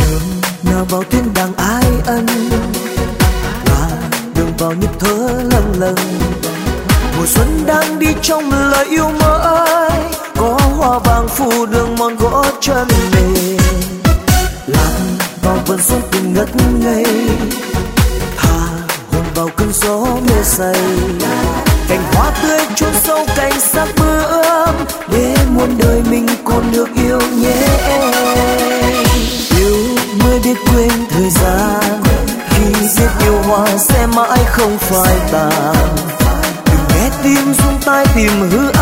nào vào thiên đàng ai ân, là đường vào nhịp thở lần lần. Mùa xuân đang đi trong lời yêu mới, có hoa vàng phủ đường mòn gót chân mềm. Lạc vào vườn xuân tình ngất ngây, thả hồn vào cơn gió mê say. Cành hoa tươi chôn sâu cành sắc bướm, để muôn đời mình còn được yêu nhé. Yêu mới biết quên thời gian, khi biết yêu hoa sẽ mãi không phai tàn. Đừng nghe tim rung tai tìm hứa